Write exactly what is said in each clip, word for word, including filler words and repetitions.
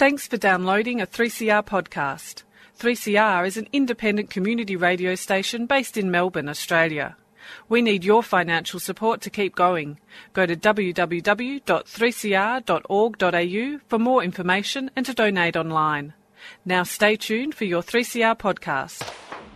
Thanks for downloading a three C R podcast. three C R is an independent community radio station based in Melbourne, Australia. We need your financial support to keep going. Go to w w w dot three c r dot org dot a u for more information and to donate online. Now stay tuned for your three C R podcast.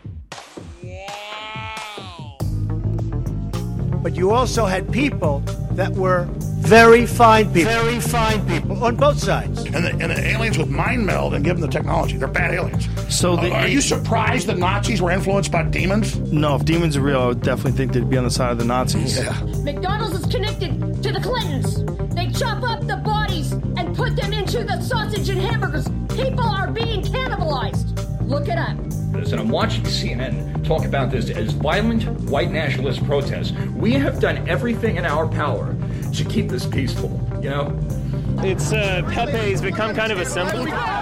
But you also had people that were very fine people. Very fine people on both sides. And the, and the aliens with mind meld and give them the technology. They're bad aliens. So the, uh, Are you surprised that Nazis were influenced by demons? No, if demons are real, I would definitely think they'd be on the side of the Nazis. Yeah. McDonald's is connected to the Clintons. They chop up the bodies and put them into the sausage and hamburgers. People are being cannibalized. Look it up. And I'm watching C N N talk about this as violent white nationalist protests. We have done everything in our power to keep this peaceful, you know? It's, uh, Pepe's become kind of a symbol.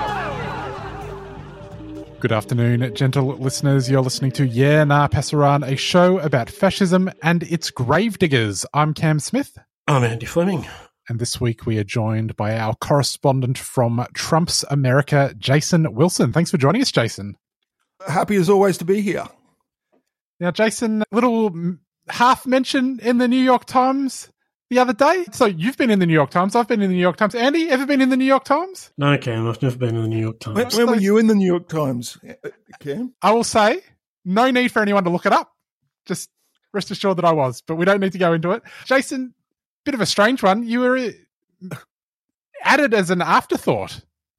Good afternoon, gentle listeners. You're listening to Yeah Nah Pasaran, a show about fascism and its gravediggers. I'm Cam Smith. I'm Andy Fleming. And this week we are joined by our correspondent from Trump's America, Jason Wilson. Thanks for joining us, Jason. Happy as always to be here. Now, Jason, little half mention in the New York Times the other day. So you've been in the New York Times. I've been in the New York Times. Andy, ever been in the New York Times? No, Cam, I've never been in the New York Times. When, when were you in the New York Times, Cam? I will say, no need for anyone to look it up. Just rest assured that I was, but we don't need to go into it. Jason, bit of a strange one. You were added as an afterthought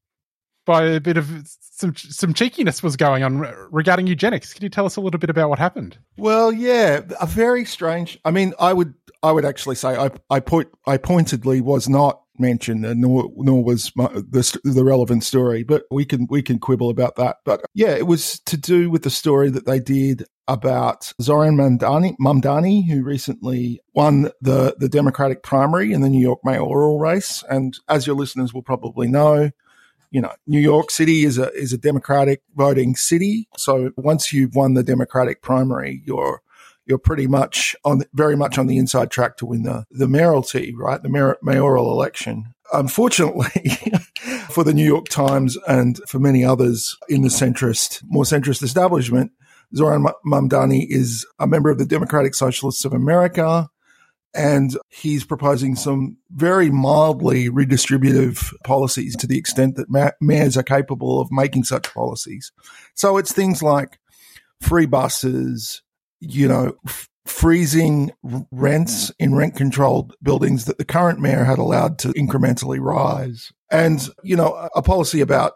by a bit of some some cheekiness was going on regarding eugenics. Can you tell us a little bit about what happened? Well, yeah, a very strange. I mean, I would I would actually say I I point I pointedly was not mentioned, and nor nor was my, the the relevant story. But we can we can quibble about that. But yeah, it was to do with the story that they did about Zoran Mamdani, Mamdani, who recently won the the Democratic primary in the New York mayoral race. And as your listeners will probably know, you know, New York City is a is a Democratic voting city. So once you've won the Democratic primary, you're you're pretty much on very much on the inside track to win the the mayoralty, right? The mayor, mayoral election. Unfortunately, for the New York Times and for many others in the centrist, more centrist establishment, Zoran Mamdani is a member of the Democratic Socialists of America, and he's proposing some very mildly redistributive policies to the extent that ma- mayors are capable of making such policies. So it's things like free buses, you know, f- freezing rents in rent-controlled buildings that the current mayor had allowed to incrementally rise, and, you know, a policy about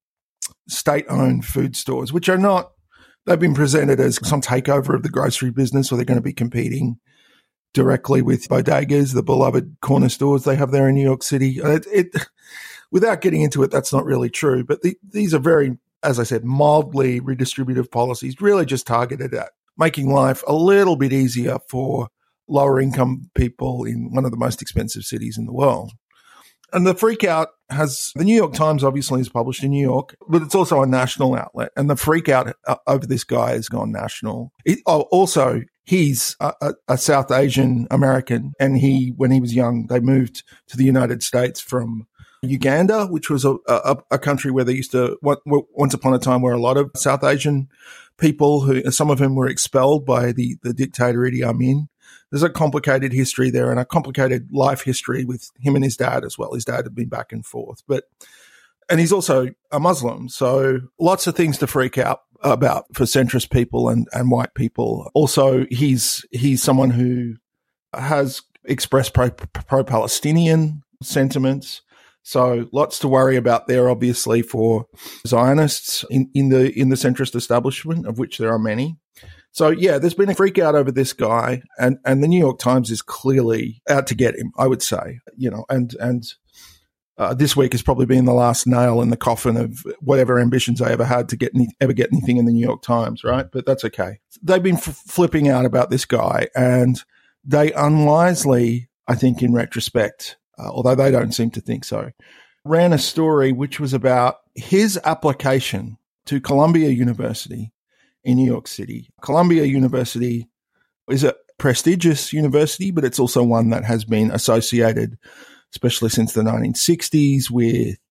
state-owned food stores, which are not they've been presented as some takeover of the grocery business, or they're going to be competing directly with bodegas, the beloved corner stores they have there in New York City. It, it, without getting into it, that's not really true. But the, these are very, as I said, mildly redistributive policies, really just targeted at making life a little bit easier for lower income people in one of the most expensive cities in the world. And the freak out has, the New York Times obviously is published in New York, but it's also a national outlet. And the freak out over this guy has gone national. It, oh, also, he's a, a, a South Asian American. And he, when he was young, they moved to the United States from Uganda, which was a, a, a country where they used to, once upon a time, where a lot of South Asian people, who some of whom were expelled by the, the dictator Idi Amin. There's a complicated history there and a complicated life history with him and his dad as well. His dad had been back and forth, but, and he's also a Muslim. So lots of things to freak out about for centrist people and, and white people. Also, he's, he's someone who has expressed pro, pro-Palestinian sentiments. So lots to worry about there, obviously, for Zionists in, in the, in the centrist establishment, of which there are many. So, yeah, there's been a freak out over this guy, and, and the New York Times is clearly out to get him, I would say, you know, and, and, uh, this week has probably been the last nail in the coffin of whatever ambitions I ever had to get any, ever get anything in the New York Times, right? But that's okay. They've been f- flipping out about this guy, and they unwisely, I think, in retrospect, uh, although they don't seem to think so, ran a story which was about his application to Columbia University in New York City. Columbia University is a prestigious university, but it's also one that has been associated, especially since the nineteen sixties, with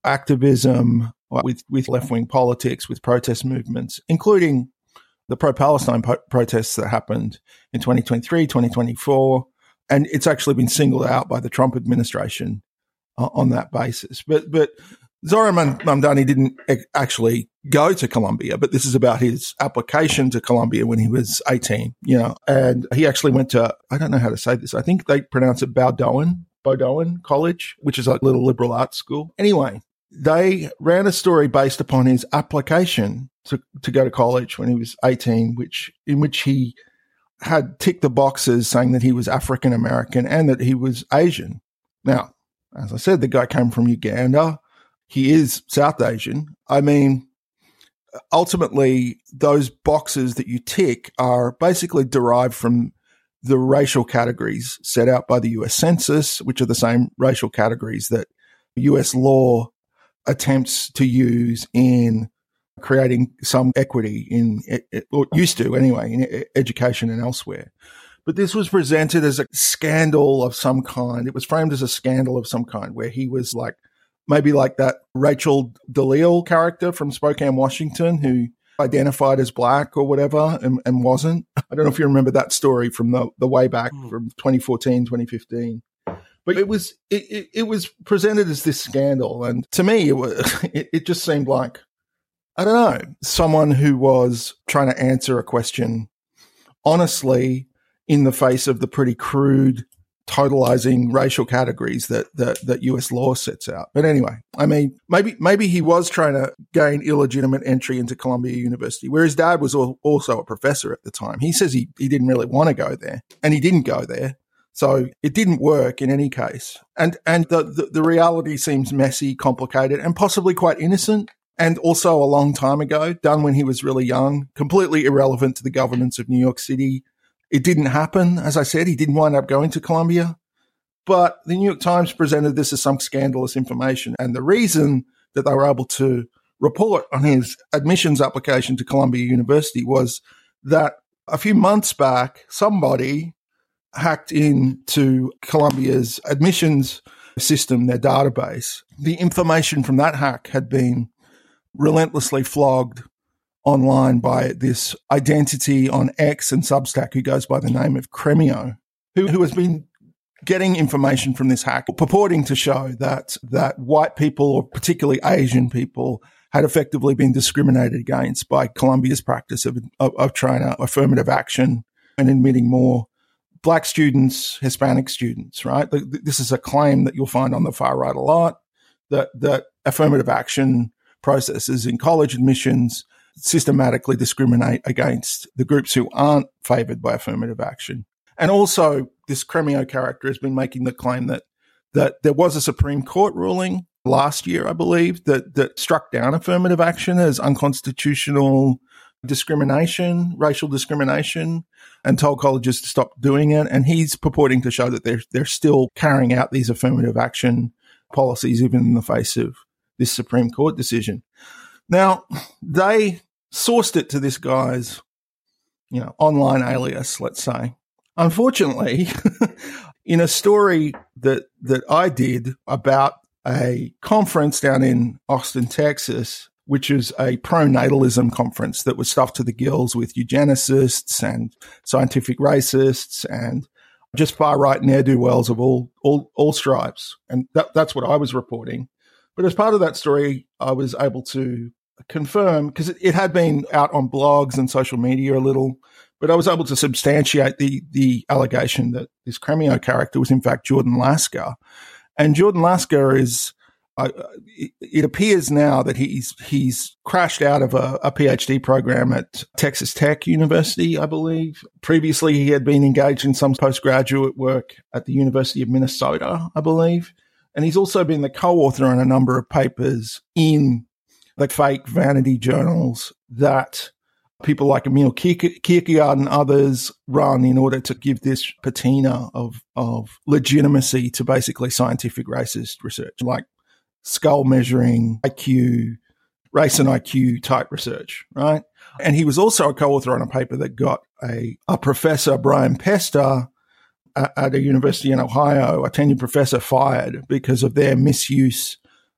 activism, with, with left-wing politics, with protest movements, including the pro-Palestine po- protests that happened in twenty twenty-three, twenty twenty-four, and it's actually been singled out by the Trump administration uh, on that basis. But but Zohran Mamdani didn't actually go to Columbia, but this is about his application to Columbia when he was eighteen, you know, and he actually went to, I don't know how to say this, I think they pronounce it Bowdoin, Bowdoin College, which is a little liberal arts school. Anyway, they ran a story based upon his application to, to go to college when he was eighteen, which in which he had ticked the boxes saying that he was African American and that he was Asian. Now, as I said, the guy came from Uganda. He is South Asian. I mean, ultimately, those boxes that you tick are basically derived from the racial categories set out by the U S Census, which are the same racial categories that U S law attempts to use in creating some equity in, or used to anyway, in education and elsewhere. But this was presented as a scandal of some kind. It was framed as a scandal of some kind where he was like, maybe like that Rachel DeLisle character from Spokane, Washington, who identified as black or whatever and, and wasn't. I don't know if you remember that story from the, the way back from twenty fourteen, twenty fifteen. But it was it, it, it was presented as this scandal, and to me, it was it, it just seemed like, I don't know, someone who was trying to answer a question honestly in the face of the pretty crude, totalizing racial categories that, that that U S law sets out. But anyway, I mean, maybe maybe he was trying to gain illegitimate entry into Columbia University, where his dad was also a professor at the time. He says he, he didn't really want to go there, and he didn't go there. So it didn't work in any case. And and the, the, the reality seems messy, complicated, and possibly quite innocent, and also a long time ago, done when he was really young, completely irrelevant to the governance of New York City. It didn't happen. As I said, he didn't wind up going to Columbia. But the New York Times presented this as some scandalous information. And the reason that they were able to report on his admissions application to Columbia University was that a few months back, somebody hacked into Columbia's admissions system, their database. The information from that hack had been relentlessly flogged online by this identity on X and Substack who goes by the name of Cremio, who, who has been getting information from this hack purporting to show that that white people, or particularly Asian people, had effectively been discriminated against by Columbia's practice of, of, of trying to affirmative action and admitting more black students, Hispanic students, right? This is a claim that you'll find on the far right a lot, that, that affirmative action processes in college admissions systematically discriminate against the groups who aren't favored by affirmative action. And also, this Cremio character has been making the claim that that there was a Supreme Court ruling last year, I believe, that, that struck down affirmative action as unconstitutional discrimination, racial discrimination, and told colleges to stop doing it. And he's purporting to show that they're they're still carrying out these affirmative action policies even in the face of this Supreme Court decision. Now, they sourced it to this guy's, you know, online alias, let's say. Unfortunately, in a story that that I did about a conference down in Austin, Texas, which is a pronatalism conference that was stuffed to the gills with eugenicists and scientific racists and just far-right ne'er-do-wells of all all, all stripes. And that, that's what I was reporting. But as part of that story, I was able to confirm, because it, it had been out on blogs and social media a little, but I was able to substantiate the the allegation that this Cremio character was in fact Jordan Lasker. And Jordan Lasker is, uh, it, it appears now that he's he's crashed out of a, a PhD program at Texas Tech University, I believe. Previously, he had been engaged in some postgraduate work at the University of Minnesota, I believe. And he's also been the co-author on a number of papers in the fake vanity journals that people like Emil Kierkegaard and others run in order to give this patina of, of legitimacy to basically scientific racist research, like skull measuring, I Q, race and I Q type research, right? And he was also a co-author on a paper that got a, a professor, Brian Pester, at a university in Ohio, a tenured professor, fired because of their misuse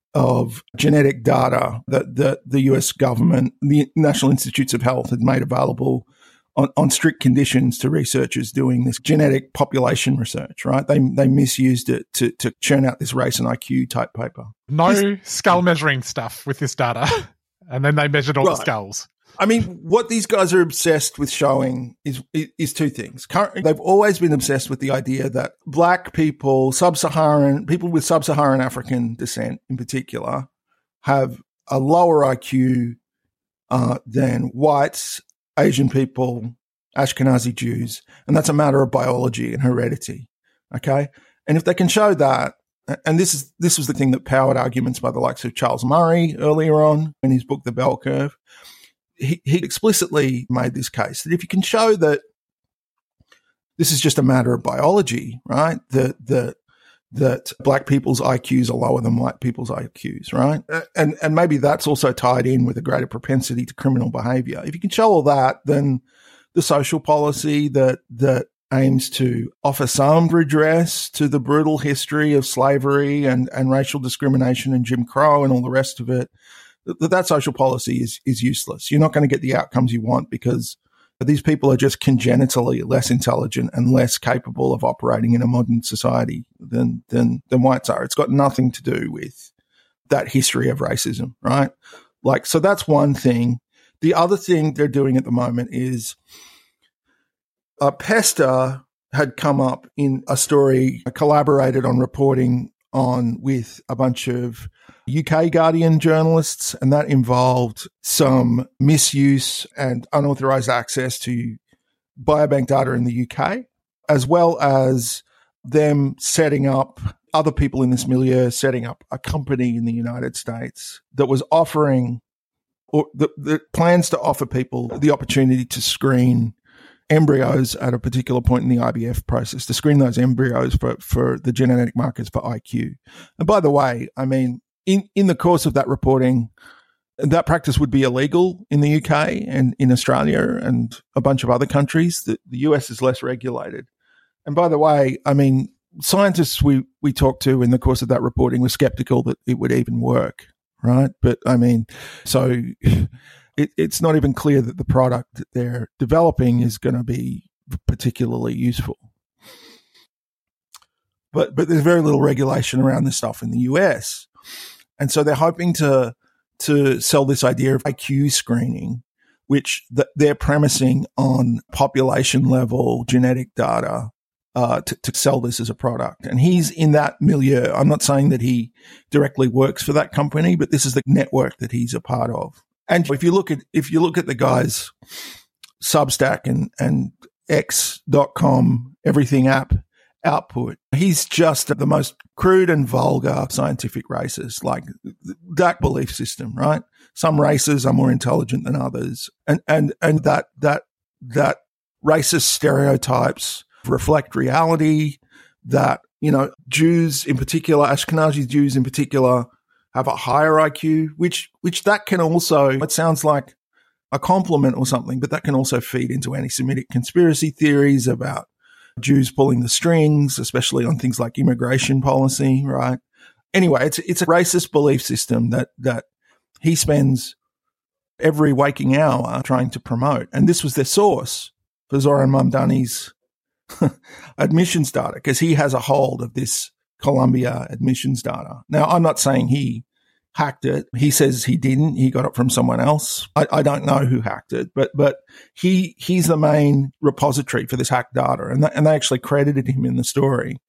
of genetic data that the, the U S government, the National Institutes of Health, had made available on, on strict conditions to researchers doing this genetic population research, right? They they misused it to, to churn out this race and I Q type paper. No this, skull measuring stuff with this data. And then they measured all right. the skulls. I mean, what these guys are obsessed with showing is is two things. Currently, they've always been obsessed with the idea that black people, sub-Saharan, people with sub-Saharan African descent in particular, have a lower I Q uh, than whites, Asian people, Ashkenazi Jews, and that's a matter of biology and heredity, okay? And if they can show that, and this is this was the thing that powered arguments by the likes of Charles Murray earlier on in his book, The Bell Curve, he, he explicitly made this case that if you can show that this is just a matter of biology, right, that that that black people's I Qs are lower than white people's I Qs, right? And and maybe that's also tied in with a greater propensity to criminal behavior. If you can show all that, then the social policy that that aims to offer some redress to the brutal history of slavery and, and racial discrimination and Jim Crow and all the rest of it, that, that social policy is is useless. You're not going to get the outcomes you want because these people are just congenitally less intelligent and less capable of operating in a modern society than, than, than whites are. It's got nothing to do with that history of racism, right? Like, so that's one thing. The other thing they're doing at the moment is uh, Pesta had come up in a story, collaborated on reporting on with a bunch of U K Guardian journalists, and that involved some misuse and unauthorized access to biobank data in the U K, as well as them setting up, other people in this milieu setting up a company in the United States that was offering, or the, the plans to offer people the opportunity to screen embryos at a particular point in the I V F process, to screen those embryos for, for the genetic markers for I Q. And by the way, I mean, in, in the course of that reporting, that practice would be illegal in the U K and in Australia and a bunch of other countries. The, the U S is less regulated. And by the way, I mean, scientists we, we talked to in the course of that reporting were skeptical that it would even work, right? But I mean, so it, it's not even clear that the product that they're developing is going to be particularly useful. But but there's very little regulation around this stuff in the U S. And so they're hoping to to sell this idea of I Q screening, which th- they're premising on population level genetic data uh, to, to sell this as a product. And he's in that milieu. I'm not saying that he directly works for that company, but this is the network that he's a part of. And if you look at if you look at the guy's Substack and and X dot com everything app output, he's just the most crude and vulgar scientific racist, like that belief system, right? Some races are more intelligent than others, and and and that that that racist stereotypes reflect reality. That, you know, Jews in particular, Ashkenazi Jews in particular, have a higher I Q, which which that can also, it sounds like a compliment or something, but that can also feed into anti-Semitic conspiracy theories about Jews pulling the strings, especially on things like immigration policy, right? Anyway, it's it's a racist belief system that that he spends every waking hour trying to promote. And this was their source for Zoran Mamdani's admissions data, because he has a hold of this Columbia admissions data. Now, I'm not saying he hacked it. He says he didn't. He got it from someone else. I, I don't know who hacked it, but but he he's the main repository for this hacked data, and th- and they actually credited him in the story.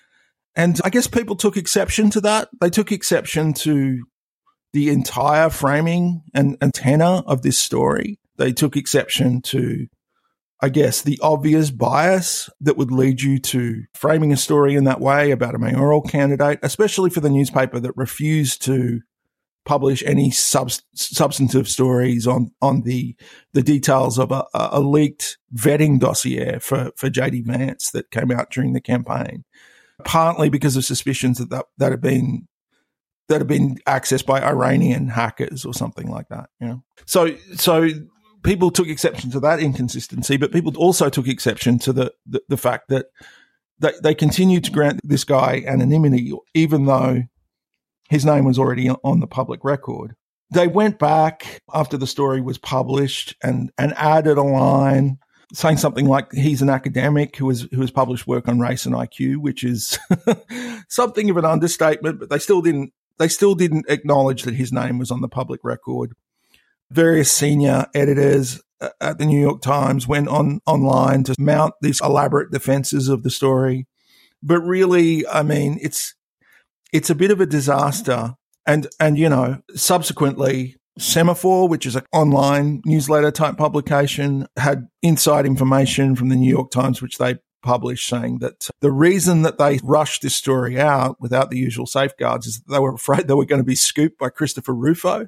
And I guess people took exception to that. They took exception to the entire framing and, and tenor of this story. They took exception to, I guess, the obvious bias that would lead you to framing a story in that way about a mayoral candidate, especially for the newspaper that refused to publish any sub- substantive stories on, on the the details of a, a leaked vetting dossier for, for J D Vance that came out during the campaign, partly because of suspicions that that, that have been that have been accessed by Iranian hackers or something like that. You know, so so. People took exception to that inconsistency, but people also took exception to the, the, the fact that they, they continued to grant this guy anonymity, even though his name was already on the public record. They went back after the story was published and, and added a line saying something like he's an academic who has who has published work on race and I Q, which is something of an understatement, but they still didn't they still didn't acknowledge that his name was on the public record. Various senior editors at the New York Times went on online to mount these elaborate defenses of the story. But really, I mean, it's it's a bit of a disaster. And and you know, subsequently Semaphore, which is an online newsletter type publication, had inside information from the New York Times, which they published, saying that the reason that they rushed this story out without the usual safeguards is that they were afraid they were going to be scooped by Christopher Rufo,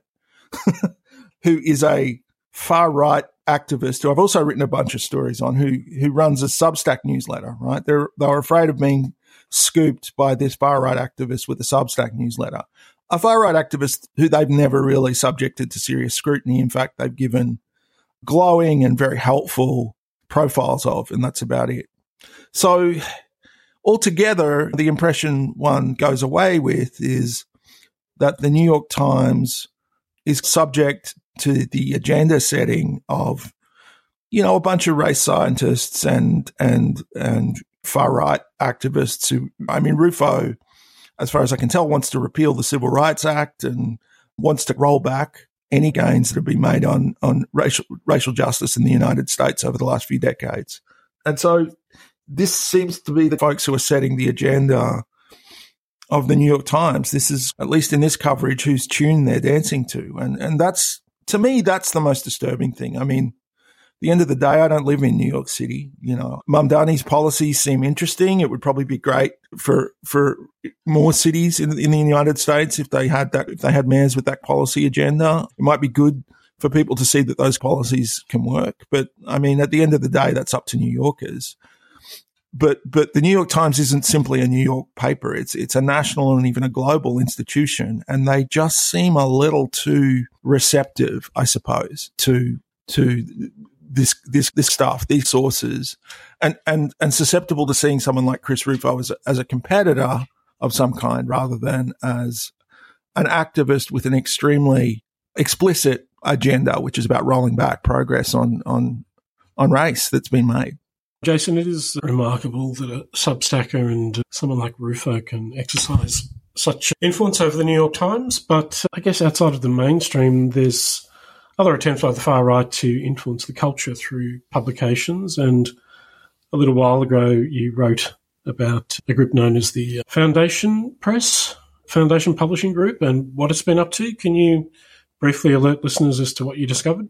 who is a far-right activist who I've also written a bunch of stories on, who who runs a Substack newsletter, right? They're, they were afraid of being scooped by this far-right activist with a Substack newsletter. A far-right activist who they've never really subjected to serious scrutiny. In fact, they've given glowing and very helpful profiles of, and that's about it. So altogether, the impression one goes away with is that the New York Times is subject to the agenda setting of, you know, a bunch of race scientists and and and far-right activists who, I mean, Rufo, as far as I can tell, wants to repeal the Civil Rights Act and wants to roll back any gains that have been made on, on racial, racial justice in the United States over the last few decades. And so this seems to be the folks who are setting the agenda of the New York Times. This is, at least in this coverage, whose tune they're dancing to. And, and that's, to me, that's the most disturbing thing. I mean, at the end of the day, I don't live in New York City. You know, Mamdani's policies seem interesting. It would probably be great for for more cities in, in the United States if they had that, if they had mayors with that policy agenda. It might be good for people to see that those policies can work. But I mean, at the end of the day, that's up to New Yorkers. But but the New York Times isn't simply a New York paper. It's it's a national and even a global institution, and they just seem a little too receptive, I suppose, to to this this this stuff, these sources, and and and susceptible to seeing someone like Chris Rufo as a, as a competitor of some kind, rather than as an activist with an extremely explicit agenda, which is about rolling back progress on on on race that's been made. Jason, it is remarkable that a Substacker and someone like Rufo can exercise such influence over the New York Times, but I guess outside of the mainstream, there's other attempts by the far right to influence the culture through publications. And a little while ago, you wrote about a group known as the Foundation Press, Foundation Publishing Group, and what it's been up to. Can you briefly alert listeners as to what you discovered?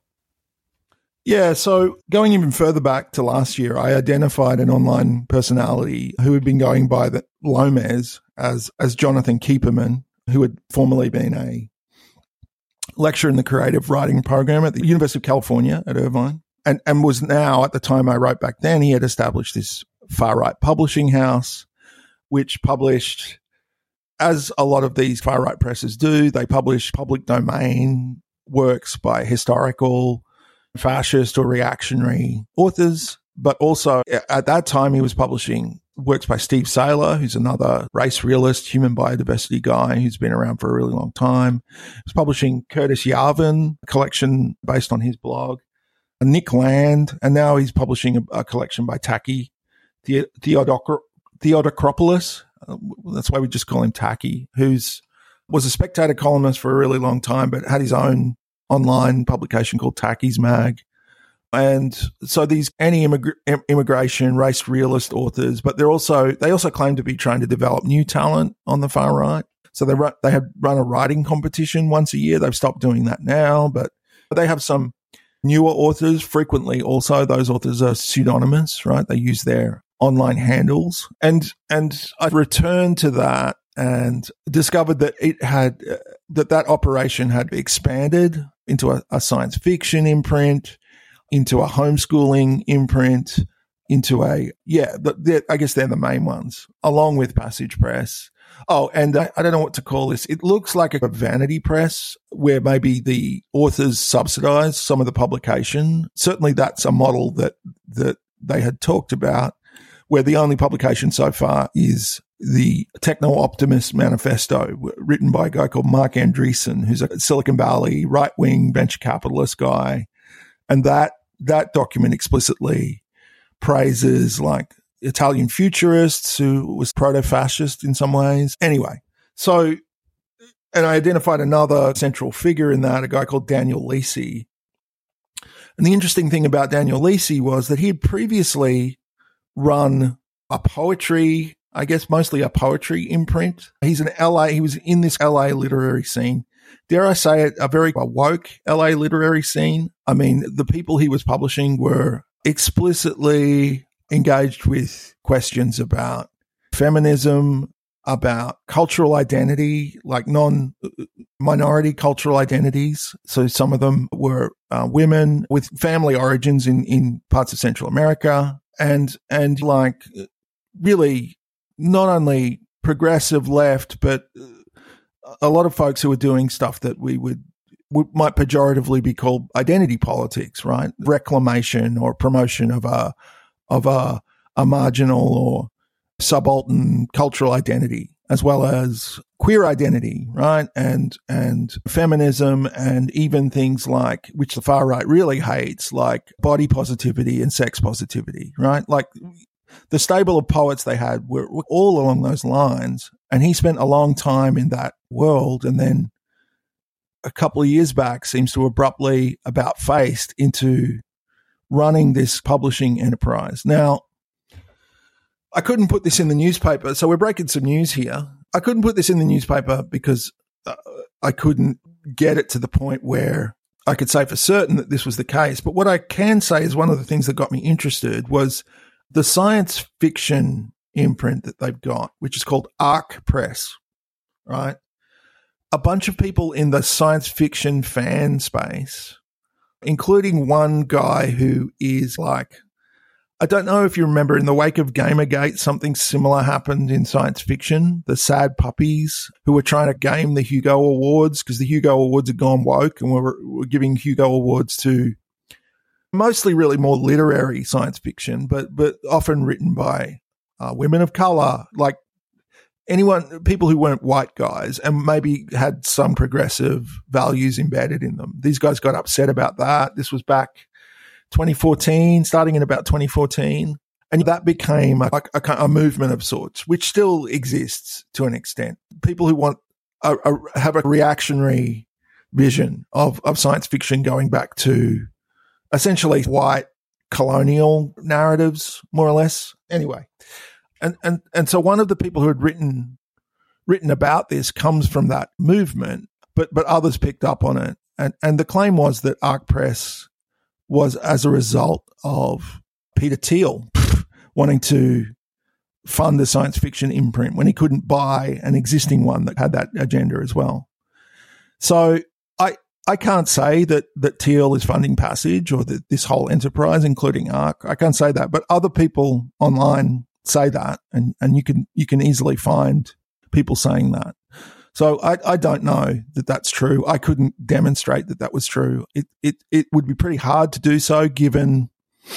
Yeah, so going even further back to last year, I identified an online personality who had been going by the Lomez as as Jonathan Keeperman, who had formerly been a lecturer in the creative writing program at the University of California at Irvine, and, and was now, at the time I wrote back then, he had established this far-right publishing house, which published, as a lot of these far-right presses do, they publish public domain works by historical, fascist or reactionary authors, but also at that time he was publishing works by Steve Saylor, who's another race realist, human biodiversity guy who's been around for a really long time. He was publishing Curtis Yarvin, a collection based on his blog, Nick Land, and now he's publishing a, a collection by Taki the- Theodocr- Theodocropoulos. Uh, that's why we just call him Taki, who's was a Spectator columnist for a really long time, but had his own online publication called Taki's Mag. And so these anti-immigration, race realist authors, but they're also, they also claim to be trying to develop new talent on the far right. So they run, they had run a writing competition once a year. They've stopped doing that now, but they have some newer authors. Frequently also those authors are pseudonymous, right? They use their online handles. And, and I returned to that and discovered that it had, uh, that that operation had expanded into a, a science fiction imprint, into a homeschooling imprint, into a, yeah, the, I guess they're the main ones, along with Passage Press. Oh, and I, I don't know what to call this. It looks like a vanity press where maybe the authors subsidize some of the publication. Certainly that's a model that, that they had talked about. where the only publication so far is the Techno-Optimist Manifesto, written by a guy called Mark Andreessen, who's a Silicon Valley right-wing venture capitalist guy. And that that document explicitly praises like Italian futurists who was proto-fascist in some ways. Anyway, so, and I identified another central figure in that, a guy called Daniel Lisi. And the interesting thing about Daniel Lisi was that he had previously run a poetry, I guess mostly a poetry imprint. He's an L A, he was in this L A literary scene. Dare I say it, a very woke L A literary scene. I mean, the people he was publishing were explicitly engaged with questions about feminism, about cultural identity, like non-minority cultural identities. So some of them were uh, women with family origins in, in parts of Central America, and and like really not only progressive left, but a lot of folks who were doing stuff that we would, would might pejoratively be called identity politics, right? Reclamation or promotion of a of a, a marginal or subaltern cultural identity, as well as queer identity, right? And and feminism, and even things like, which the far right really hates, like body positivity and sex positivity, right? Like the stable of poets they had were, were all along those lines. And he spent a long time in that world, and then a couple of years back seems to abruptly about faced into running this publishing enterprise. Now, I couldn't put this in the newspaper, so we're breaking some news here. I couldn't put this in the newspaper because uh, I couldn't get it to the point where I could say for certain that this was the case. But what I can say is one of the things that got me interested was the science fiction imprint that they've got, which is called Arc Press, right? A bunch of people in the science fiction fan space, including one guy who is like, I don't know if you remember, in the wake of Gamergate, something similar happened in science fiction. The sad puppies who were trying to game the Hugo Awards because the Hugo Awards had gone woke, and we were, were giving Hugo Awards to mostly really more literary science fiction, but but often written by uh, women of color, like anyone, people who weren't white guys and maybe had some progressive values embedded in them. These guys got upset about that. This was back twenty fourteen, starting in about twenty fourteen. And that became a, a, a movement of sorts, which still exists to an extent. People who want a, a, have a reactionary vision of, of science fiction going back to essentially white colonial narratives, more or less. Anyway, and and and so one of the people who had written written about this comes from that movement, but but others picked up on it, and and the claim was that Arc Press was as a result of Peter Thiel wanting to fund the science fiction imprint when he couldn't buy an existing one that had that agenda as well. So I I can't say that that Thiel is funding Passage or that this whole enterprise, including Arc. I can't say that, but other people online say that, and, and you can you can easily find people saying that. So I, I don't know that that's true. I couldn't demonstrate that that was true. It, it it would be pretty hard to do so given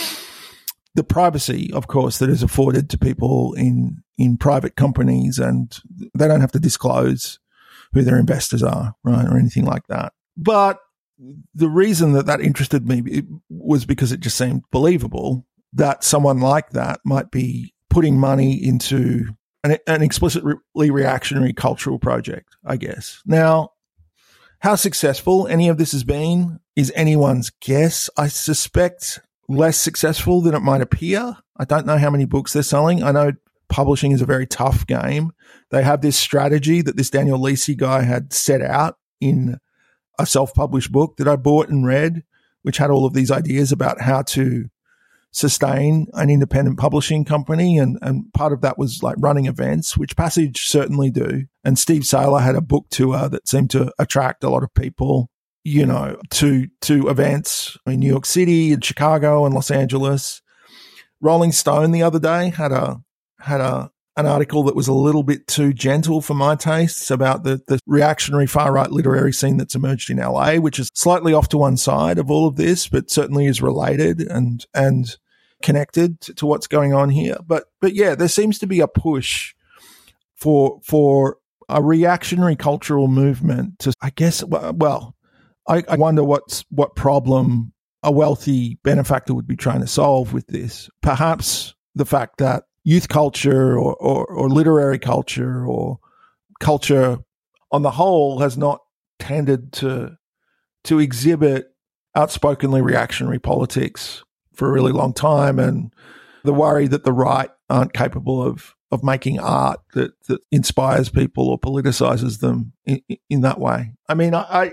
the privacy, of course, that is afforded to people in in private companies, and they don't have to disclose who their investors are, right, or anything like that. But the reason that that interested me was because it just seemed believable that someone like that might be putting money into An, an explicitly reactionary cultural project, I guess. Now, how successful any of this has been is anyone's guess. I suspect less successful than it might appear. I don't know how many books they're selling. I know publishing is a very tough game. They have this strategy that this Daniel Lisi guy had set out in a self-published book that I bought and read, which had all of these ideas about how to sustain an independent publishing company, and, and part of that was like running events, which Passage certainly do. And Steve Saylor had a book tour that seemed to attract a lot of people, you know, to to events in New York City and Chicago and Los Angeles. Rolling Stone the other day had a had a an article that was a little bit too gentle for my tastes about the, the reactionary far-right literary scene that's emerged in L A, which is slightly off to one side of all of this, but certainly is related. And, and connected to, to what's going on here. But but yeah, there seems to be a push for for a reactionary cultural movement to, I guess, well, I, I wonder what's what problem a wealthy benefactor would be trying to solve with this. Perhaps the fact that youth culture or, or, or literary culture or culture on the whole has not tended to to exhibit outspokenly reactionary politics for a really long time, and the worry that the right aren't capable of of making art that, that inspires people or politicizes them in, in that way. I mean, I, I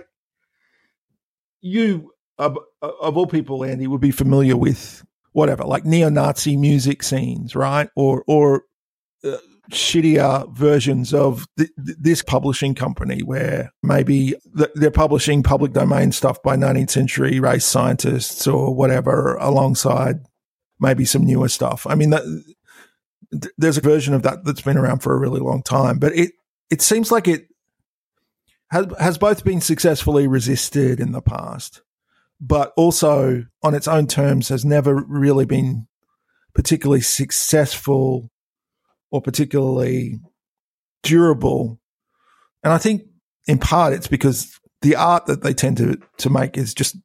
you of, of all people, Andy, would be familiar with whatever, like neo-Nazi music scenes, right? Or or uh, shittier versions of th- th- this publishing company where maybe th- they're publishing public domain stuff by nineteenth century race scientists or whatever alongside maybe some newer stuff. I mean, that, th- there's a version of that that's been around for a really long time, but it, it seems like it has, has both been successfully resisted in the past, but also on its own terms has never really been particularly successful or particularly durable. And I think in part it's because the art that they tend to, to make is just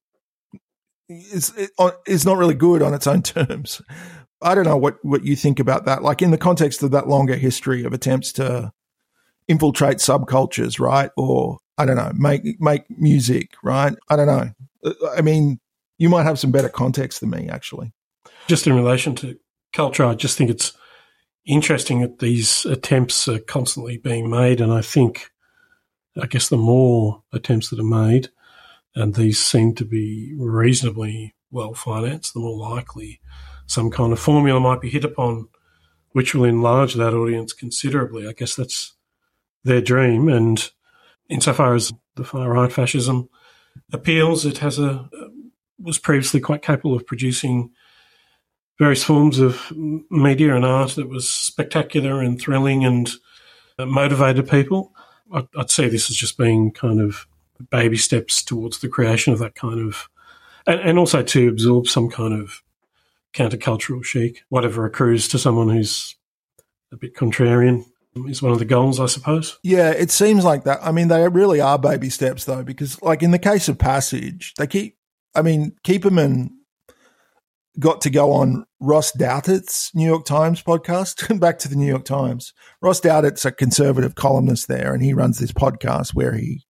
is is not really good on its own terms. I don't know what, what you think about that, like in the context of that longer history of attempts to infiltrate subcultures, right? Or, I don't know, make make music, right? I don't know. I mean, you might have some better context than me, actually. Just in relation to culture, I just think it's interesting that these attempts are constantly being made, and I think, I guess the more attempts that are made, and these seem to be reasonably well financed, the more likely some kind of formula might be hit upon which will enlarge that audience considerably. I guess that's their dream, and insofar as the far-right fascism appeals, it has a was previously quite capable of producing various forms of media and art that was spectacular and thrilling and motivated people. I'd, I'd see this as just being kind of baby steps towards the creation of that kind of, and, and also to absorb some kind of countercultural chic, whatever accrues to someone who's a bit contrarian is one of the goals, I suppose. Yeah, it seems like that. I mean, they really are baby steps, though, because, like, in the case of Passage, they keep, I mean, Keeperman got to go on Ross Douthat's New York Times podcast. Back to the New York Times. Ross Douthat's a conservative columnist there, and he runs this podcast where he,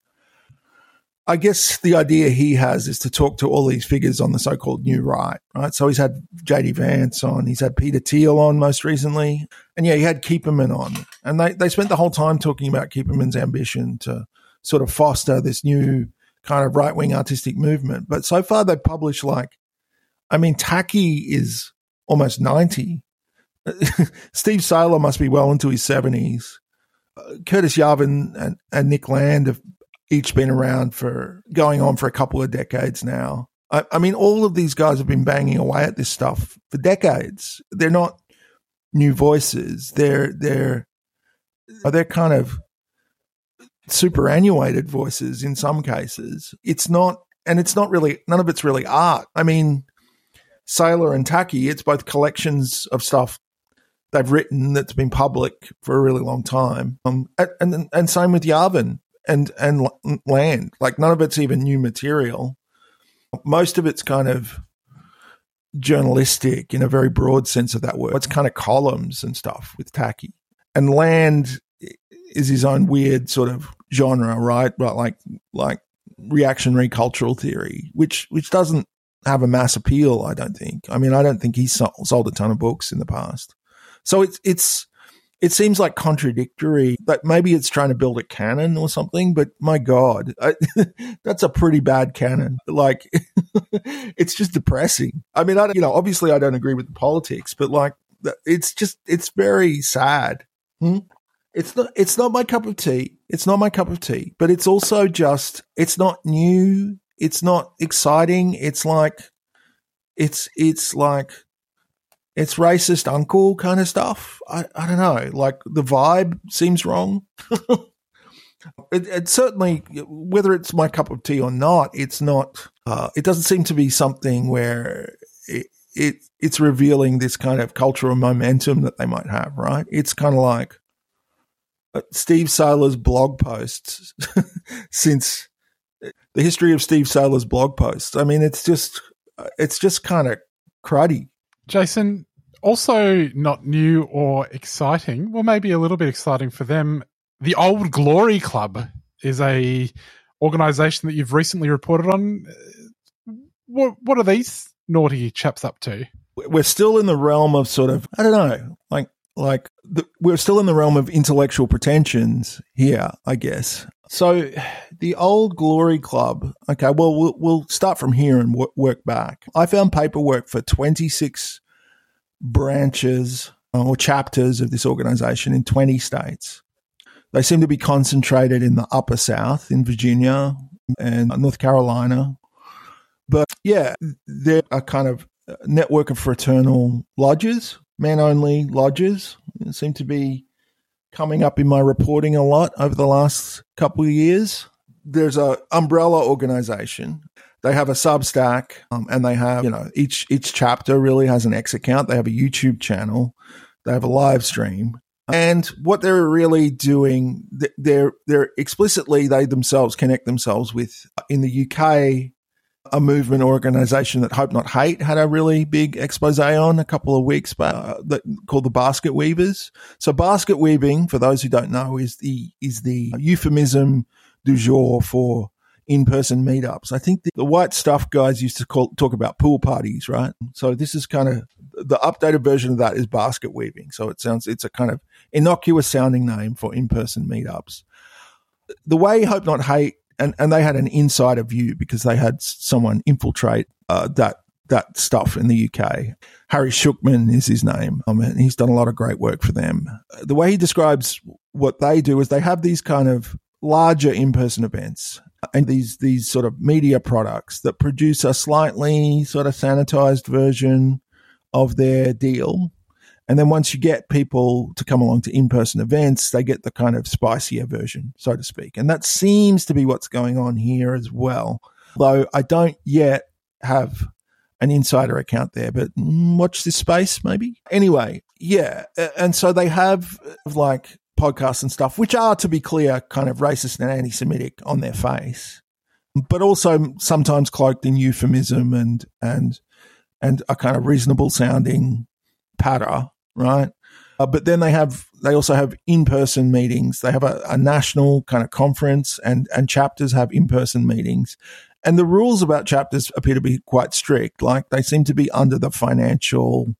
I guess the idea he has is to talk to all these figures on the so-called new right, right? So he's had J D Vance on, he's had Peter Thiel on most recently, and yeah, he had Keeperman on. And they, they spent the whole time talking about Keeperman's ambition to sort of foster this new kind of right-wing artistic movement. But so far they've published like, I mean, Taki is almost ninety. Steve Sailer must be well into his seventies. Uh, Curtis Yarvin and, and Nick Land have each been around for going on for a couple of decades now. I, I mean, all of these guys have been banging away at this stuff for decades. They're not new voices. They're they're they're kind of superannuated voices in some cases. It's not, and it's not really, none of it's really art. I mean, Sailor and Taki, it's both collections of stuff they've written that's been public for a really long time. Um, and, and and same with Yarvin and and Land. Like, none of it's even new material. Most of it's kind of journalistic in a very broad sense of that word. It's kind of columns and stuff with Taki. And Land is his own weird sort of genre, right? Right, like like reactionary cultural theory, which which doesn't have a mass appeal, I don't think. I mean, I don't think he's sold a ton of books in the past. So it's it's it seems like contradictory. Like maybe it's trying to build a canon or something, but my God, I, that's a pretty bad canon. Like, it's just depressing. I mean, I don't, you know, obviously I don't agree with the politics, but like, it's just, it's very sad. Hmm? It's not, it's not my cup of tea. It's not my cup of tea, but it's also just, it's not new. It's not exciting. It's like, it's, it's like, it's racist uncle kind of stuff. I, I don't know. Like, the vibe seems wrong. it, it certainly, whether it's my cup of tea or not, it's not, uh, it doesn't seem to be something where it, it it's revealing this kind of cultural momentum that they might have, right? It's kind of like Steve Saylor's blog posts since the history of Steve Saylor's blog posts. I mean, it's just it's just kind of cruddy. Jason, also not new or exciting, well, maybe a little bit exciting for them. The Old Glory Club is a organisation that you've recently reported on. What, what are these naughty chaps up to? We're still in the realm of sort of, I don't know, like, like the, we're still in the realm of intellectual pretensions here, I guess. So the Old Glory Club, okay, well, we'll, we'll start from here and w- work back. I found paperwork for twenty-six branches or chapters of this organization in twenty states. They seem to be concentrated in the Upper South, in Virginia and North Carolina. But yeah, they're a kind of network of fraternal lodges, men-only lodges. It seem to be coming up in my reporting a lot over the last couple of years. There's a umbrella organization. They have a Substack, um, and they have, you know, each each chapter really has an X account. They have a YouTube channel. They have a live stream. And what they're really doing, they're they're explicitly, they themselves connect themselves with, in the U K, a movement organization that Hope Not Hate had a really big expose on a couple of weeks back, uh, that, called the Basket Weavers. So basket weaving, for those who don't know, is the is the euphemism du jour for in-person meetups. I think the, the White Stuff guys used to call, talk about pool parties, right? So this is kind of the updated version of that is basket weaving. So it sounds, it's a kind of innocuous sounding name for in-person meetups. The way Hope Not Hate, and, and they had an insider view because they had someone infiltrate uh, that that stuff in the U K. Harry Shukman is his name. I mean, he's done a lot of great work for them. The way he describes what they do is they have these kind of larger in-person events and these these sort of media products that produce a slightly sort of sanitized version of their deal. And then once you get people to come along to in-person events, they get the kind of spicier version, so to speak. And that seems to be what's going on here as well. Though I don't yet have an insider account there, but watch this space maybe. Anyway, yeah. And so they have like podcasts and stuff, which are, to be clear, kind of racist and anti-Semitic on their face, but also sometimes cloaked in euphemism and and and a kind of reasonable sounding patter, right? Uh, but then they have they also have in-person meetings. They have a, a national kind of conference, and and chapters have in-person meetings. And the rules about chapters appear to be quite strict. Like they seem to be under the financial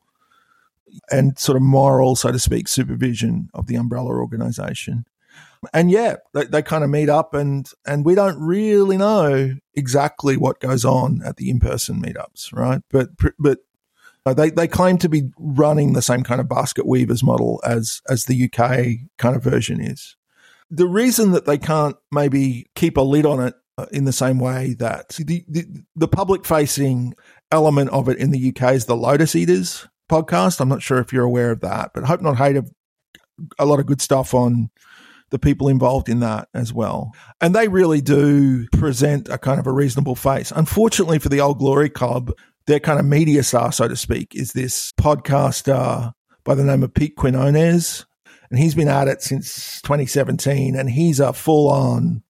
and sort of moral, so to speak, supervision of the umbrella organization. And yeah, they, they kind of meet up, and and we don't really know exactly what goes on at the in-person meetups, right? But but they they claim to be running the same kind of basket weavers model as as the U K kind of version is. The reason that they can't maybe keep a lid on it in the same way that the the, the public-facing element of it in the U K is the Lotus Eaters podcast. I'm not sure if you're aware of that, but Hope Not Hate have a lot of good stuff on the people involved in that as well. And they really do present a kind of a reasonable face. Unfortunately for the Old Glory Club, their kind of media star, so to speak, is this podcaster by the name of Pete Quinones. And he's been at it since twenty seventeen, and he's a full-on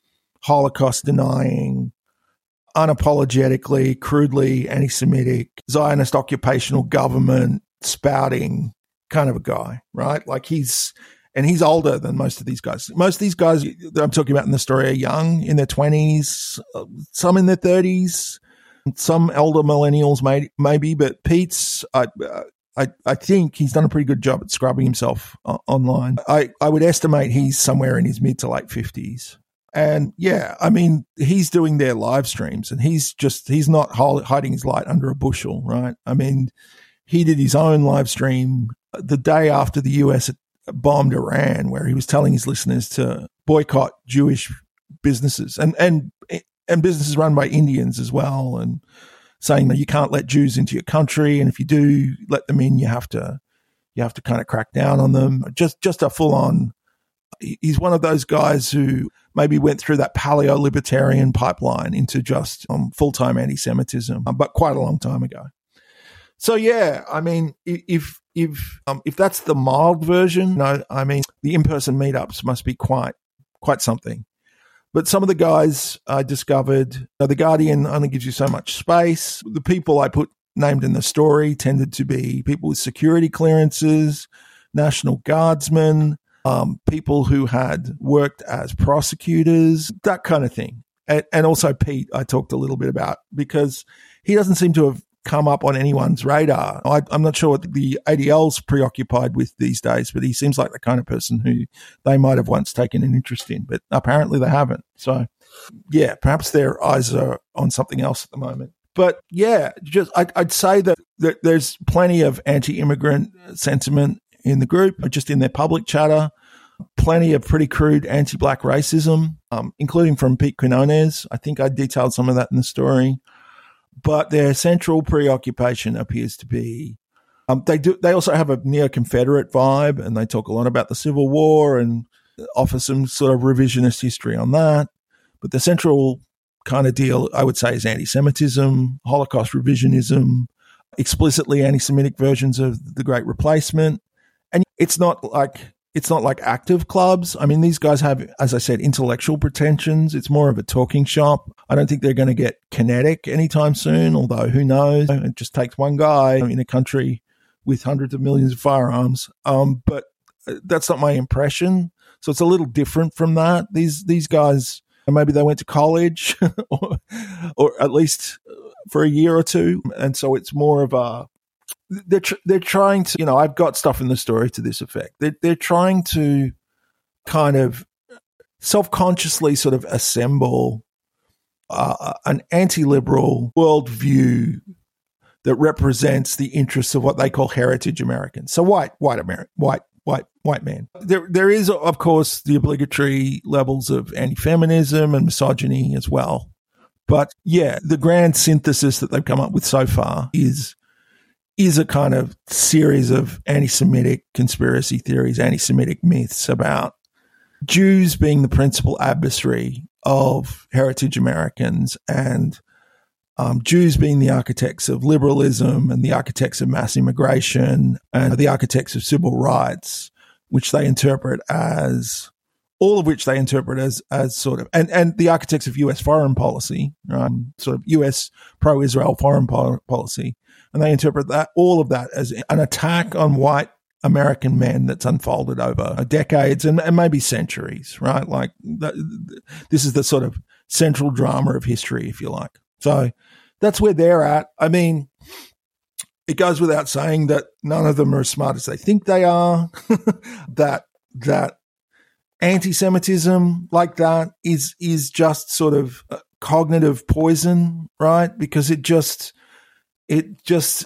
Holocaust-denying, unapologetically, crudely anti-Semitic, Zionist occupational government spouting kind of a guy, right? Like he's, and he's older than most of these guys. Most of these guys that I'm talking about in the story are young, in their twenties, some in their thirties, some elder millennials may, maybe, but Pete's, I, I, I think he's done a pretty good job at scrubbing himself uh, online. I, I would estimate he's somewhere in his mid to late fifties. And yeah, I mean, he's doing their live streams, and he's just, he's not hiding his light under a bushel, right? I mean, he did his own live stream the day after the U S bombed Iran, where he was telling his listeners to boycott Jewish businesses and, and, and businesses run by Indians as well, and saying that you can't let Jews into your country. And if you do let them in, you have to, you have to kind of crack down on them. Just, just a full on, he's one of those guys who maybe went through that paleo-libertarian pipeline into just um, full-time anti-Semitism, but quite a long time ago. So yeah, I mean, if if um, if that's the mild version, no, I mean the in-person meetups must be quite quite something. But some of the guys I discovered, you know, the Guardian only gives you so much space. The people I put named in the story tended to be people with security clearances, National Guardsmen, um, people who had worked as prosecutors, that kind of thing. And, and also Pete, I talked a little bit about, because he doesn't seem to have come up on anyone's radar. I, I'm not sure what the A D L's preoccupied with these days, but he seems like the kind of person who they might have once taken an interest in, but apparently they haven't. So, yeah, perhaps their eyes are on something else at the moment. But, yeah, just I'd, I'd say that, that there's plenty of anti-immigrant sentiment in the group, just in their public chatter, plenty of pretty crude anti-black racism, um, including from Pete Quinones. I think I detailed some of that in the story. But their central preoccupation appears to be um, they do. They also have a neo-Confederate vibe, and they talk a lot about the Civil War and offer some sort of revisionist history on that. But the central kind of deal, I would say, is anti-Semitism, Holocaust revisionism, explicitly anti-Semitic versions of the Great Replacement. And it's not like it's not like active clubs. I mean, these guys have, as I said, intellectual pretensions. It's more of a talking shop. I don't think they're going to get kinetic anytime soon, although who knows? It just takes one guy in a country with hundreds of millions of firearms. Um, but that's not my impression. So it's a little different from that. These these guys, maybe they went to college or, or at least for a year or two. And so it's more of a, They're tr- they're trying to, you know, I've got stuff in the story to this effect. They're, they're trying to kind of self-consciously sort of assemble uh, an anti-liberal worldview that represents the interests of what they call heritage Americans. So white, white American, white, white, white man. There, there is, of course, the obligatory levels of anti-feminism and misogyny as well. But yeah, the grand synthesis that they've come up with so far is is a kind of series of anti-Semitic conspiracy theories, anti-Semitic myths about Jews being the principal adversary of heritage Americans and um, Jews being the architects of liberalism and the architects of mass immigration and the architects of civil rights, which they interpret as, all of which they interpret as, as sort of, and, and the architects of U S foreign policy, um, sort of U S pro-Israel foreign po- policy. And they interpret that, all of that, as an attack on white American men that's unfolded over decades and, and maybe centuries, right? Like that, this is the sort of central drama of history, if you like. So that's where they're at. I mean, it goes without saying that none of them are as smart as they think they are. that that anti-Semitism like that is is just sort of cognitive poison, right? Because it just it just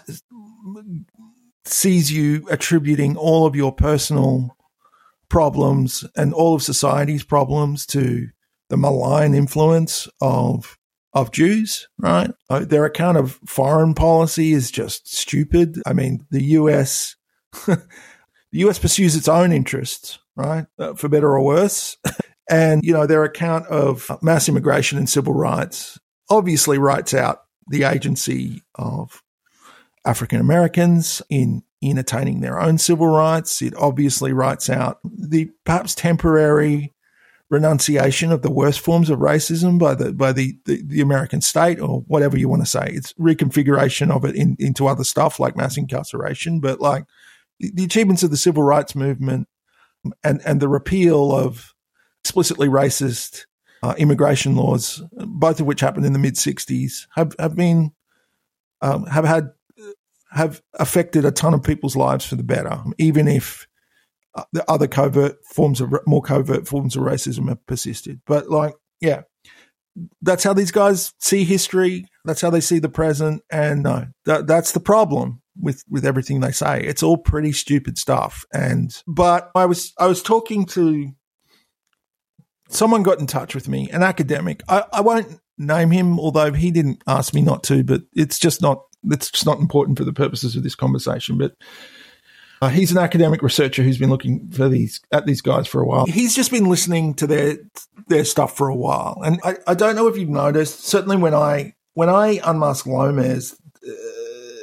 sees you attributing all of your personal problems and all of society's problems to the malign influence of of Jews, right? Uh, their account of foreign policy is just stupid. I mean, the U S the U S pursues its own interests, right, uh, for better or worse. And, you know, their account of mass immigration and civil rights obviously writes out the agency of African Americans in, in attaining their own civil rights. It obviously writes out the perhaps temporary renunciation of the worst forms of racism by the by the, the, the American state, or whatever you want to say. It's reconfiguration of it in, into other stuff like mass incarceration. But like the achievements of the civil rights movement and, and the repeal of explicitly racist uh, immigration laws, both of which happened in the mid sixties, have, have been um, have had have affected a ton of people's lives for the better, even if uh, the other covert forms of more covert forms of racism have persisted. But like, yeah, that's how these guys see history. That's how they see the present, and no, that, that's the problem with with everything they say. It's all pretty stupid stuff. And but I was I was talking to someone, got in touch with me, an academic. I, I won't name him, although he didn't ask me not to. But it's just not. It's just not important for the purposes of this conversation. But uh, he's an academic researcher who's been looking for these at these guys for a while. He's just been listening to their their stuff for a while, and I, I don't know if you've noticed. Certainly, when I when I unmasked Lomas, uh,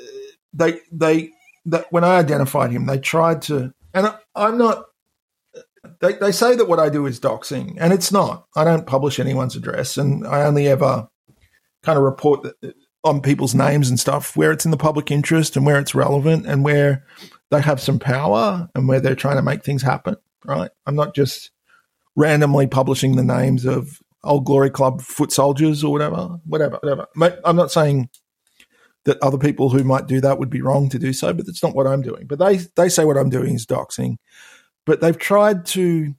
they they that when I identified him, they tried to, and I, I'm not. They they say that what I do is doxing, and it's not. I don't publish anyone's address, and I only ever kind of report that, on people's names and stuff where it's in the public interest and where it's relevant and where they have some power and where they're trying to make things happen, right? I'm not just randomly publishing the names of Old Glory Club foot soldiers or whatever, whatever, whatever. I'm not saying that other people who might do that would be wrong to do so, but that's not what I'm doing. But they, they say what I'm doing is doxing. But they've tried to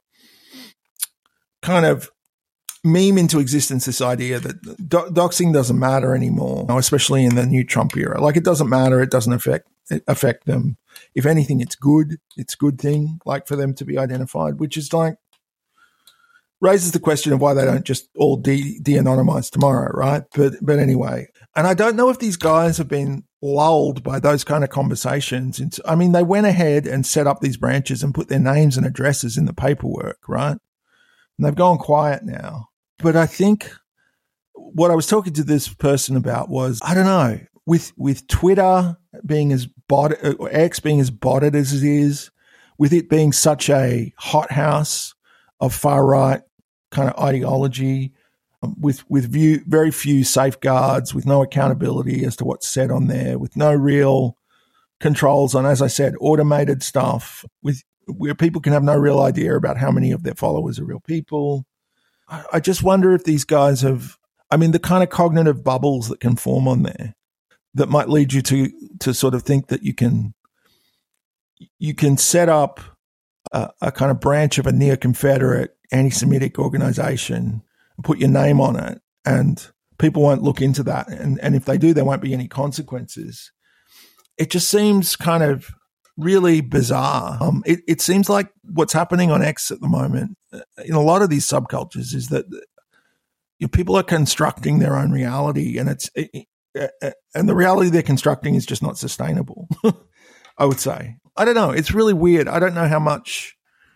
kind of meme into existence this idea that do- doxing doesn't matter anymore, especially in the new Trump era. Like, it doesn't matter. It doesn't affect it affect them. If anything, it's good. It's a good thing, like, for them to be identified, which is like raises the question of why they don't just all de- de-anonymize tomorrow, right? But but anyway, and I don't know if these guys have been lulled by those kind of conversations. It's, I mean, they went ahead and set up these branches and put their names and addresses in the paperwork, right? And they've gone quiet now. But I think what I was talking to this person about was, I don't know, with with Twitter being as bot, or X being as botted as it is, with it being such a hothouse of far right kind of ideology, um, with with view, very few safeguards, with no accountability as to what's said on there, with no real controls on, as I said, automated stuff, with where people can have no real idea about how many of their followers are real people. I, I just wonder if these guys have, I mean, the kind of cognitive bubbles that can form on there that might lead you to to sort of think that you can you can set up a, a kind of branch of a neo-Confederate anti-Semitic organization and put your name on it, and people won't look into that. And, and if they do, there won't be any consequences. It just seems kind of really bizarre. Um, it, it seems like what's happening on X at the moment in a lot of these subcultures is that you know, people are constructing their own reality, and it's it, it, and the reality they're constructing is just not sustainable. I would say. I don't know. It's really weird. I don't know how much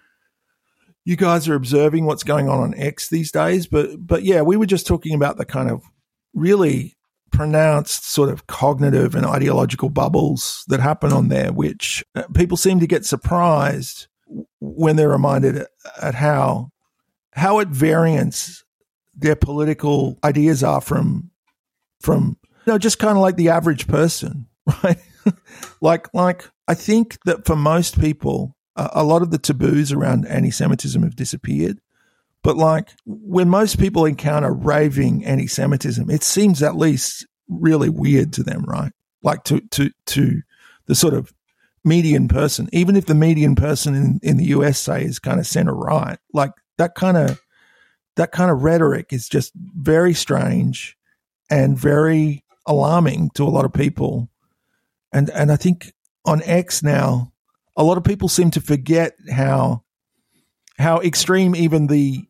you guys are observing what's going on on X these days, but but yeah, we were just talking about the kind of really pronounced sort of cognitive and ideological bubbles that happen on there, which people seem to get surprised when they're reminded at how how at variance their political ideas are from from you know just kind of like the average person, right? like like I think that for most people, uh, a lot of the taboos around anti-Semitism have disappeared. But like when most people encounter raving anti-Semitism, it seems at least really weird to them, right? Like to to to the sort of median person, even if the median person in, in the U S, say, is kind of center right, like that kind of that kind of rhetoric is just very strange and very alarming to a lot of people. And and I think on X now, a lot of people seem to forget how how extreme even the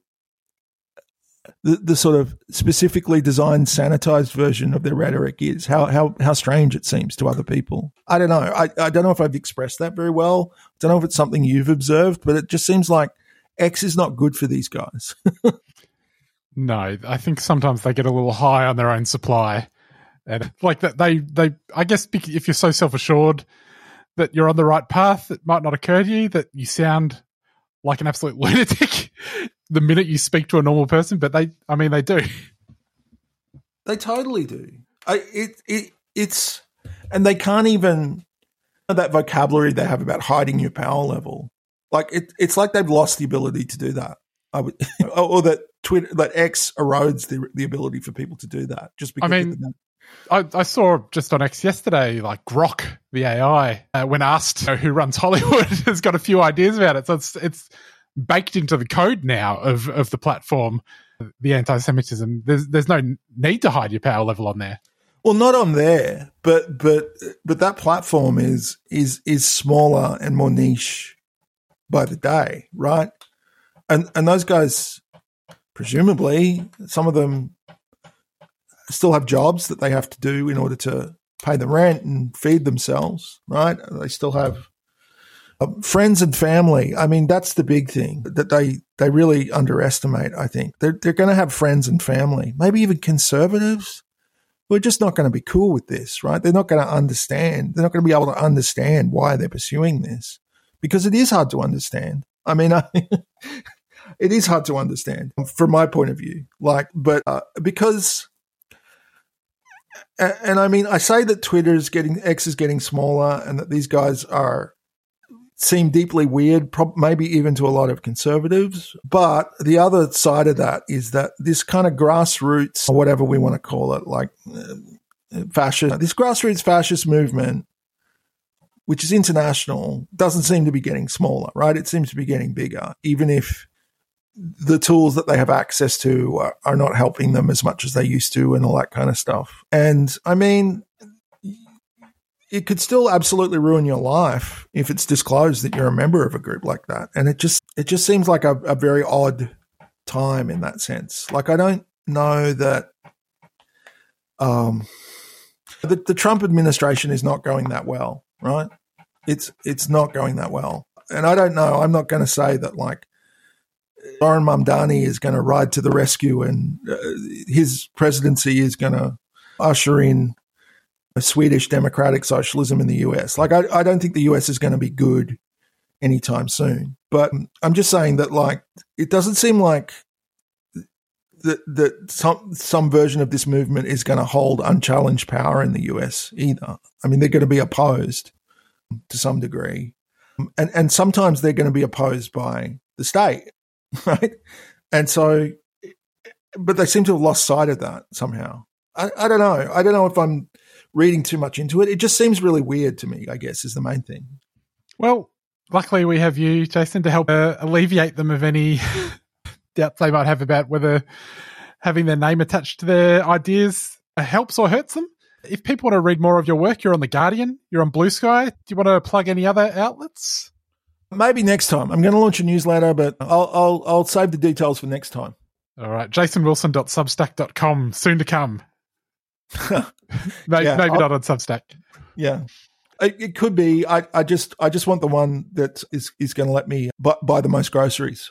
The, the sort of specifically designed, sanitized version of their rhetoric is, how how how strange it seems to other people. I don't know. I, I don't know if I've expressed that very well. I don't know if it's something you've observed, but it just seems like X is not good for these guys. No, I think sometimes they get a little high on their own supply. And like that, they, they, I guess if you're so self-assured that you're on the right path, it might not occur to you that you sound like an absolute lunatic the minute you speak to a normal person, but they, I mean, they do. They totally do. I, it, it, it's, and they can't even, that vocabulary they have about hiding your power level. Like it, it's like they've lost the ability to do that. I would, or that Twitter, that X erodes the the ability for people to do that. Just because. I mean, I, I saw just on X yesterday, like Grok, the A I, uh, when asked you know, who runs Hollywood, has got a few ideas about it. So it's it's baked into the code now of, of the platform, the anti-Semitism. There's there's no need to hide your power level on there. Well, not on there, but but but that platform is is is smaller and more niche by the day, right? And and those guys, presumably, some of them still have jobs that they have to do in order to pay the rent and feed themselves, right? They still have uh, friends and family. I mean, that's the big thing that they, they really underestimate, I think. They're, they're going to have friends and family, maybe even conservatives. who are just not going to be cool with this, right? They're not going to understand. They're not going to be able to understand why they're pursuing this, because it is hard to understand. I mean, I, it is hard to understand from my point of view. Like, but uh, because, and, and I mean, I say that Twitter is getting X is getting smaller, and that these guys are seem deeply weird, prob- maybe even to a lot of conservatives. But the other side of that is that this kind of grassroots, or whatever we want to call it, like uh, fascist, this grassroots fascist movement, which is international, doesn't seem to be getting smaller, right? It seems to be getting bigger, even if the tools that they have access to are, are not helping them as much as they used to and all that kind of stuff. And I mean, it could still absolutely ruin your life if it's disclosed that you're a member of a group like that. And it just it just seems like a, a very odd time in that sense. Like, I don't know that um, the, the Trump administration is not going that well, right? It's it's not going that well. And I don't know. I'm not going to say that, like, Zoran Mamdani is going to ride to the rescue and uh, his presidency is going to usher in a Swedish democratic socialism in the U S. Like, I, I don't think the U S is going to be good anytime soon. But I'm just saying that, like, it doesn't seem like that that some some version of this movement is going to hold unchallenged power in the U S either. I mean, they're going to be opposed to some degree, and and sometimes they're going to be opposed by the state, right? And so, but they seem to have lost sight of that somehow. I, I don't know. I don't know if I'm reading too much into it. It just seems really weird to me, I guess, is the main thing. Well, luckily we have you, Jason, to help uh, alleviate them of any doubts they might have about whether having their name attached to their ideas helps or hurts them. If people want to read more of your work, you're on The Guardian, you're on Blue Sky. Do you want to plug any other outlets? Maybe next time. I'm going to launch a newsletter, but I'll I'll, I'll save the details for next time. All right. jason wilson dot substack dot com, soon to come. maybe yeah, maybe I'll, not on Substack. Yeah. It, it could be. I, I just I just want the one that is, is going to let me buy, buy the most groceries.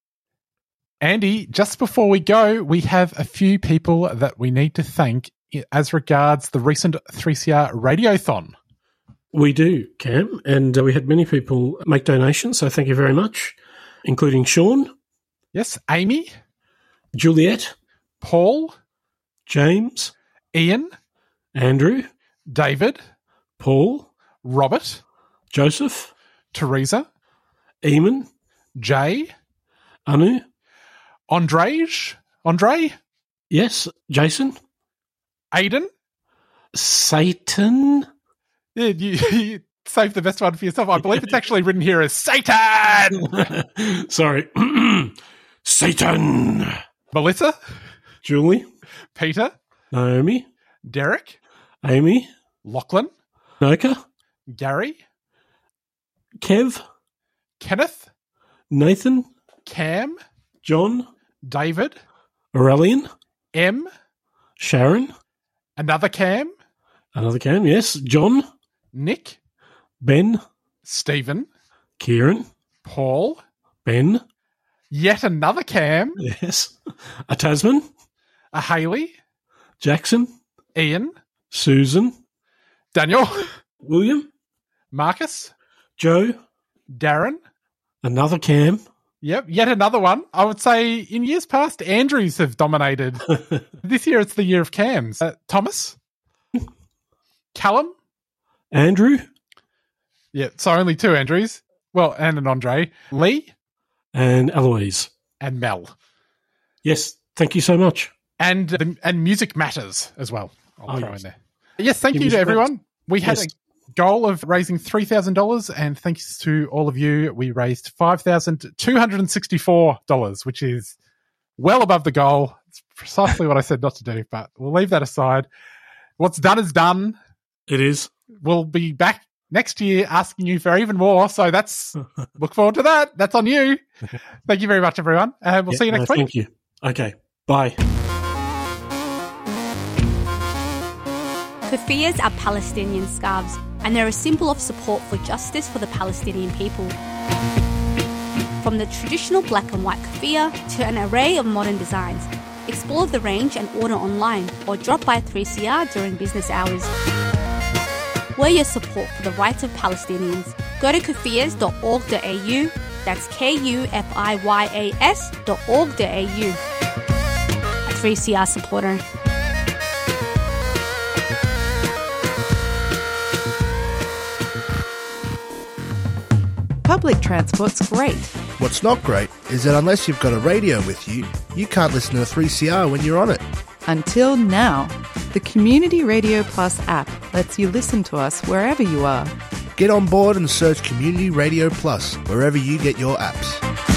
Andy, just before we go, we have a few people that we need to thank as regards the recent three C R Radiothon. We do, Cam, and uh, we had many people make donations, so thank you very much, including Sean. Yes, Amy. Juliet. Paul. James. Ian. Andrew. David. Paul. Robert. Joseph. Teresa. Eamon. Jay. Anu. Andrej. Andre. Yes. Jason. Aidan. Satan. Yeah, you, you saved the best one for yourself. I believe it's actually written here as Satan. Sorry. Satan. Melissa. Julie. Peter. Naomi. Derek. Amy. Lachlan. Noka. Gary. Kev. Kenneth. Nathan. Cam. John. David. Aurelian. M. Sharon. Another Cam. Another Cam, yes. John. Nick. Ben. Stephen. Kieran. Paul. Ben. Yet another Cam. Yes. A Tasman. A Haley. Jackson. Ian. Susan. Daniel. William. Marcus. Joe. Darren. Another Cam. Yep, yet another one. I would say in years past, Andrews have dominated. This year it's the year of Cams. Uh, Thomas. Callum. Andrew. Yeah, so only two Andrews. Well, and an Andre. Lee. And Eloise. And Mel. Yes, thank you so much. And the, and Music Matters as well. I'll oh, throw yes. in there. Yes, thank Give you to everyone. Matters. We had yes. a goal of raising three thousand dollars, and thanks to all of you, we raised five thousand two hundred sixty-four dollars, which is well above the goal. It's precisely what I said not to do, but we'll leave that aside. What's done is done. It is. We'll be back next year asking you for even more, so that's look forward to that. That's on you. Thank you very much, everyone, and we'll yeah, see you next no, week. Thank you. Okay, bye. Keffiyehs are Palestinian scarves, and they're a symbol of support for justice for the Palestinian people. From the traditional black and white keffiyeh to an array of modern designs, Explore the range and order online or drop by three C R during business hours. We're your support for the rights of Palestinians. Go to kufiyas dot org dot a u, that's K U F I Y A S dot org dot a u. A three C R supporter. Public transport's great. What's not great is that unless you've got a radio with you, you can't listen to three C R when you're on it. Until now. The Community Radio Plus app lets you listen to us wherever you are. Get on board and search Community Radio Plus wherever you get your apps.